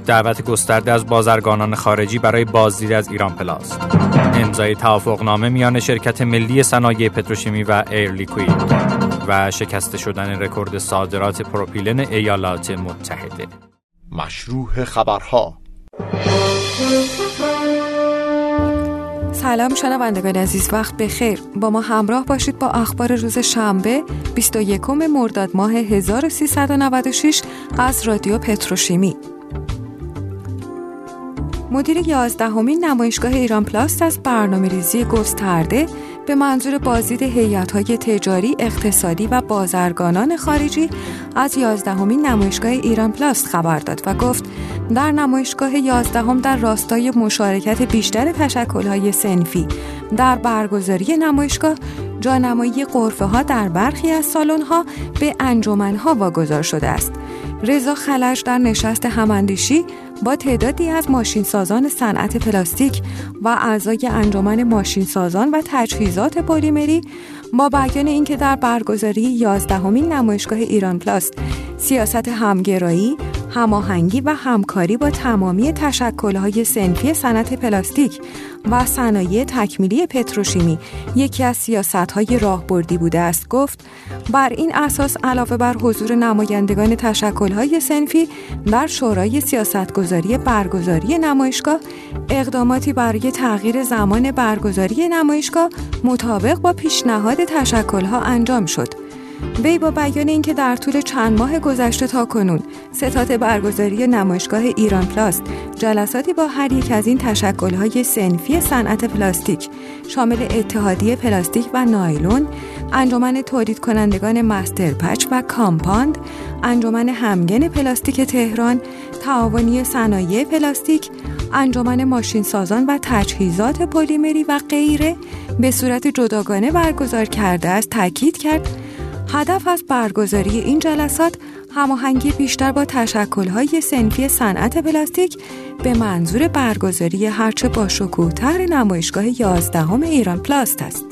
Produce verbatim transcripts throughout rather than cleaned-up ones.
دعوت گسترده از بازرگانان خارجی برای بازدید از ایران پلاس. امضای توافقنامه میان شرکت ملی صنایع پتروشیمی و ایر لیکوید و شکسته شدن رکورد صادرات پروپیلن ایالات متحده. مشروح خبرها. سلام شنوندگان عزیز، وقت بخیر. با ما همراه باشید با اخبار روز شنبه بیست و یکم مرداد ماه هزار و سیصد و نود و شش از رادیو پتروشیمی. مدیر یازدهمین نمایشگاه ایران پلاست از برنامه‌ریزی گسترده به منظور بازدید هیئت‌های تجاری، اقتصادی و بازرگانان خارجی از یازدهمین نمایشگاه ایران پلاست خبر داد و گفت در نمایشگاه یازدهم در راستای مشارکت بیشتر تشکل‌های صنفی در برگزاری نمایشگاه، جانمایی غرفه‌ها در برخی از سالن‌ها به انجمن‌ها واگذار شده است. رضا خلج در نشست هماندیشی با تعدادی از ماشینسازان صنعت پلاستیک و اعضای انجمن ماشینسازان و تجهیزات پلیمری با بیان اینکه در برگزاری یازدهمین نمایشگاه ایران پلاست سیاست همگرایی، هماهنگی و همکاری با تمامی تشکل‌های صنفی صنعت پلاستیک و صنایع تکمیلی پتروشیمی یکی از سیاست‌های راهبردی بوده است، گفت بر این اساس علاوه بر حضور نمایندگان تشکل‌های صنفی در شورای سیاستگذاری برگزاری نمایشگاه، اقداماتی برای تغییر زمان برگزاری نمایشگاه مطابق با پیشنهاد تشکل‌ها انجام شد. وی با بیان اینکه در طول چند ماه گذشته تا کنون ستاد برگزاری نمایشگاه ایران پلاست جلساتی با هر یک از این تشکل‌های صنفی صنعت پلاستیک شامل اتحادیه پلاستیک و نایلون، انجمن تولید کنندگان مستر پچ و کامپاند، انجمن همگن پلاستیک تهران، تعاونی صنایع پلاستیک، انجمن ماشینسازان و تجهیزات پلیمری و غیره به صورت جداگانه برگزار کرده است، تاکید کرد هدف از برگزاری این جلسات هماهنگی بیشتر با تشکل‌های صنفی صنعت پلاستیک به منظور برگزاری هرچه با شکوه‌تر نمایشگاه یازدهم ایران پلاست است.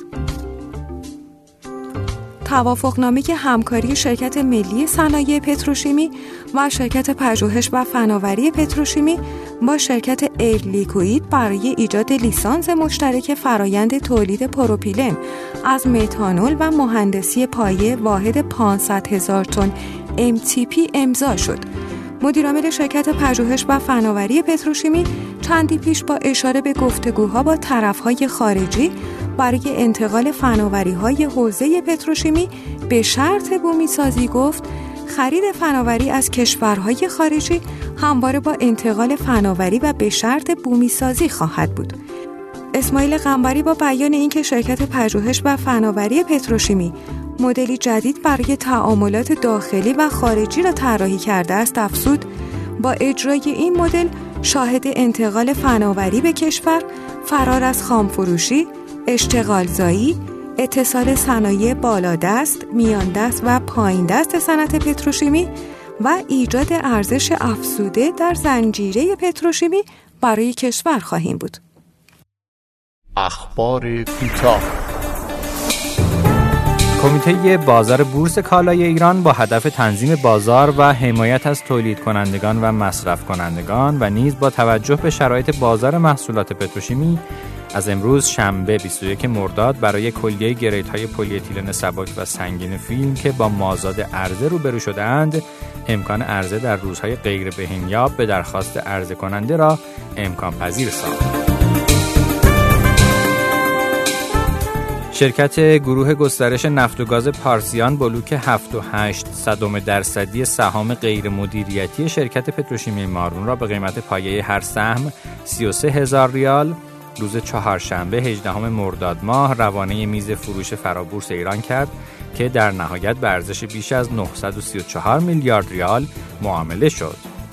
توافقنامه همکاری شرکت ملی صنایع پتروشیمی و شرکت پژوهش و فناوری پتروشیمی با شرکت ایر لیکوید برای ایجاد لیسانس مشترک فرایند تولید پروپیلن از متانول و مهندسی پایه واحد پانصد هزار تن ام تی پی امضا شد. مدیرعامل شرکت پژوهش و فناوری پتروشیمی چندی پیش با اشاره به گفتگوها با طرف‌های خارجی برای انتقال فناوری‌های حوزه پتروشیمی به شرط بومی‌سازی گفت خرید فناوری از کشورهای خارجی همواره با انتقال فناوری و به شرط بومی‌سازی خواهد بود. اسماعیل قنبری با بیان اینکه شرکت پژوهش و فناوری پتروشیمی مدلی جدید برای تعاملات داخلی و خارجی را طراحی کرده است، افزود با اجرای این مدل شاهد انتقال فناوری به کشور، فرار از خامفروشی، اشتغالزایی، اتصال صنایع بالادست، میان دست و پایین دست صنعت پتروشیمی و ایجاد ارزش افزوده در زنجیره پتروشیمی برای کشور خواهیم بود. اخبار کوتاه. کمیته بازار بورس کالای ایران با هدف تنظیم بازار و حمایت از تولید کنندگان و مصرف کنندگان و نیز با توجه به شرایط بازار محصولات پتروشیمی از امروز شنبه بیست و یکم مرداد برای کلیه گریدهای پلی اتیلن سبک و سنگین فیلم که با مازاد عرضه روبرو شده‌اند امکان عرضه در روزهای غیر بهینیاب به درخواست عرضه کننده را امکان پذیر ساخت. شرکت گروه گسترش نفت و گاز پارسیان بلوک هفت و هشت صدم درصدی سهام غیر مدیریتی شرکت پتروشیمی مارون را به قیمت پایه هر سهم سی و سه هزار ریال روز چهارشنبه هجدهم مرداد ماه روانه میز فروش فرابورس ایران کرد که در نهایت به ارزش بیش از نهصد و سی و چهار میلیارد ریال معامله شد.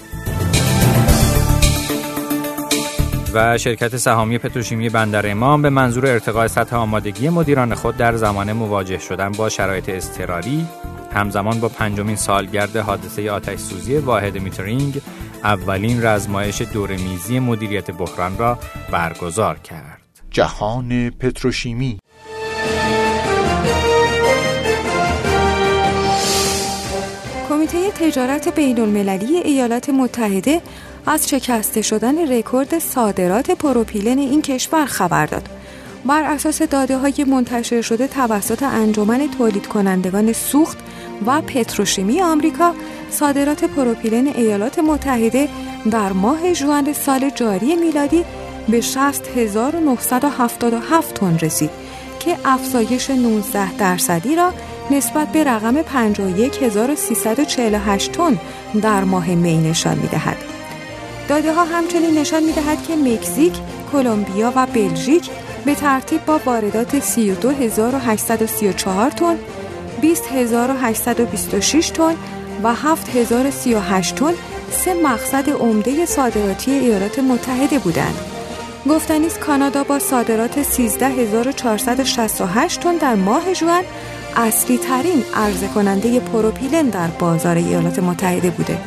و شرکت سهامی پتروشیمی بندر امام به منظور ارتقاء سطح آمادگی مدیران خود در زمان مواجه شدن با شرایط اضطراری همزمان با پنجمین سالگرد حادثه آتش سوزی واحد میترینگ اولین رزمایش دوره‌میزی مدیریت بحران را برگزار کرد. جهان پتروشیمی. کمیته تجارت بین المللی ایالات متحده از شکسته شدن رکورد صادرات پروپیلن این کشور خبر داد. بر اساس داده‌های منتشر شده توسط انجمن تولید کنندگان سوخت و پتروشیمی آمریکا، صادرات پروپیلن ایالات متحده در ماه ژوئن سال جاری میلادی به شصت هزار و نهصد و هفتاد و هفت تن رسید که افزایش نوزده درصدی را نسبت به رقم پنجاه و یک هزار و سیصد و چهل و هشت تن در ماه می نشان می‌دهد. داده‌ها همچنین نشان می‌دهد که مکزیک، کلمبیا و بلژیک به ترتیب با واردات سی و دو هزار و هشتصد و سی و چهار تن، بیست هزار و هشتصد و بیست و شش تن و هفت هزار و سی و هشت تن سه مقصد عمده صادراتی ایالات متحده بودند. گفتنی است کانادا با صادرات سیزده هزار و چهارصد و شصت و هشت تن در ماه ژوئن اصلی ترین عرضه کننده پروپیلن در بازار ایالات متحده بوده.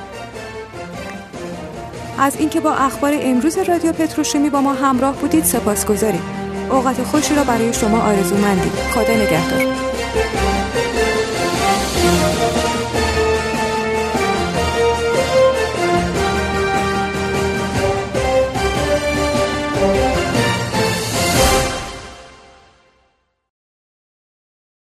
از اینکه با اخبار امروز رادیو پتروشیمی با ما همراه بودید سپاسگزاریم. اوقات خوشی را برای شما آرزو مندیم. خدا نگهدار.